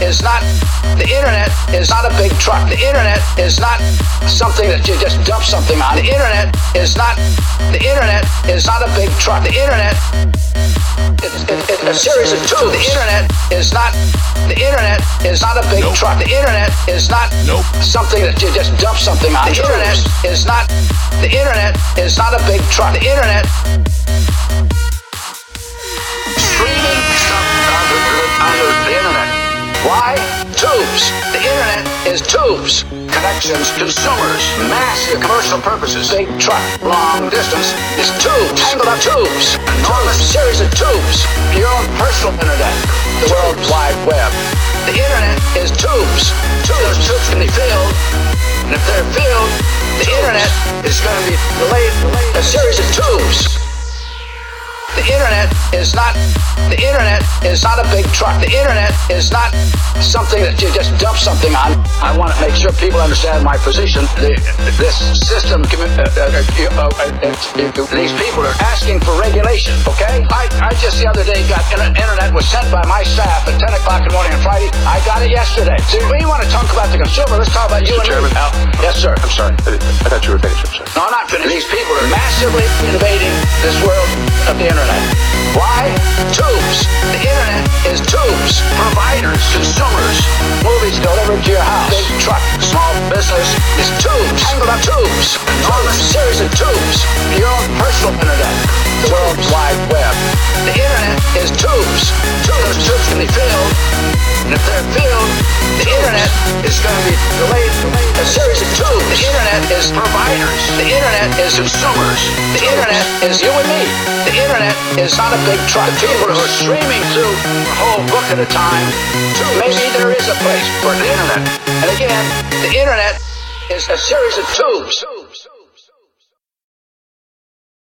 is not a big truck. The internet is not something that you just dump something on. The internet is not a big truck. The internet it's a series of tubes. The internet is not a big truck. The internet is not something that you just dump something on. The internet is not a big truck. The internet streaming stuff onto the internet. Why? Tubes. The internet is tubes. Connections, consumers, massive commercial purposes. Big truck, long distance is tubes. Tangled up tubes. Enormous series of tubes. Your own personal internet. The World Wide Web. The internet is tubes. Those tubes can be filled. And if they're filled, the internet is going to be delayed. A series of tubes. The internet is not a big truck. The internet is not something that you just dump something on. I want to make sure people understand my position. This system, these people are asking for regulation, okay? I just the other day got internet was sent by my staff at 10 o'clock in the morning on Friday. I got it yesterday. So we want to talk about the consumer. Let's talk about you and me. Yes, sir. I'm sorry. I thought you were finished. I'm sorry. No, I'm not finished. These people are massively invading this world of the internet. Why? Tubes. The internet is tubes. Providers, consumers, movies delivered to your house. Big truck, small business is tubes. Tangled up tubes. Enormous series of tubes. Your own personal internet. The World Wide Web. The internet is tubes. Those tubes can be filled. And if they're filled, the internet is going to be delayed. A series of tubes. The internet is providers. The internet is consumers. The internet is you and me. The internet is not a big truck. The people who are streaming through a whole book at a time, maybe there is a place for the internet. And again, the internet is a series of tubes.